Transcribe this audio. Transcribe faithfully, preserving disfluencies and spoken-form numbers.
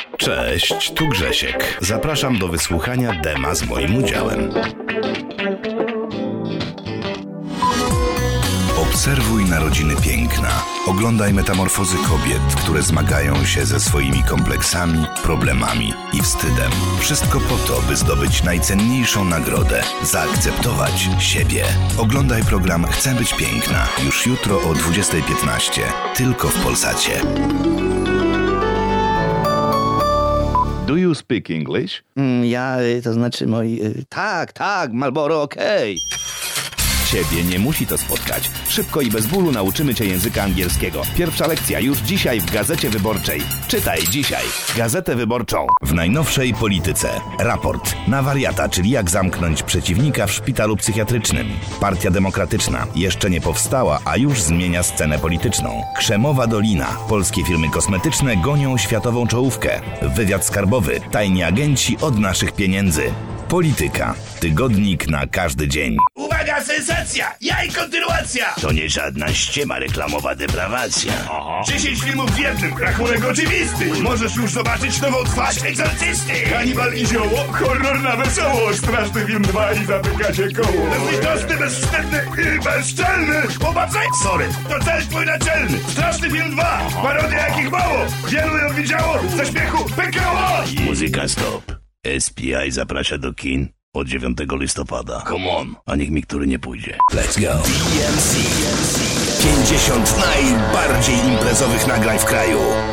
Cześć, tu Grzesiek. Zapraszam do wysłuchania dema z moim udziałem. Obserwuj narodziny piękna. Oglądaj metamorfozy kobiet, które zmagają się ze swoimi kompleksami, problemami i wstydem. Wszystko po to, by zdobyć najcenniejszą nagrodę – zaakceptować siebie. Oglądaj program Chcę być piękna już jutro o dwudziesta piętnaście, tylko w Polsacie. Do you speak English? Mm, ja, y, to znaczy moi... Y, tak, tak, Marlboro, okej. Okay. Ciebie nie musi to spotkać. Szybko i bez bólu nauczymy Cię języka angielskiego. Pierwsza lekcja już dzisiaj w Gazecie Wyborczej. Czytaj dzisiaj Gazetę Wyborczą. W najnowszej polityce. Raport na wariata, czyli jak zamknąć przeciwnika w szpitalu psychiatrycznym. Partia Demokratyczna jeszcze nie powstała, a już zmienia scenę polityczną. Krzemowa Dolina. Polskie firmy kosmetyczne gonią światową czołówkę. Wywiad skarbowy. Tajni agenci od naszych pieniędzy. Polityka. Tygodnik na każdy dzień. Uwaga, sensacja! Ja i kontynuacja! To nie żadna ściema reklamowa deprawacja. Aha. dziesięć filmów w jednym, rachunek oczywisty. Możesz już zobaczyć nową twarz egzorcysty. Kanibal i zioło, horror na wesoło. Straszny film dwa i zamyka się koło. Bezlitosny, bezwstydny i bezczelny. Popatrzaj, sorry, to cel twój naczelny. Straszny film dwa, parodia jakich mało. Wielu ją widziało, ze śmiechu pękało. Muzyka stop. S P I zaprasza do kin od dziewiątego listopada. Come on, a niech mi który nie pójdzie. Let's go. D M C. pięćdziesiąt najbardziej imprezowych nagrań w kraju.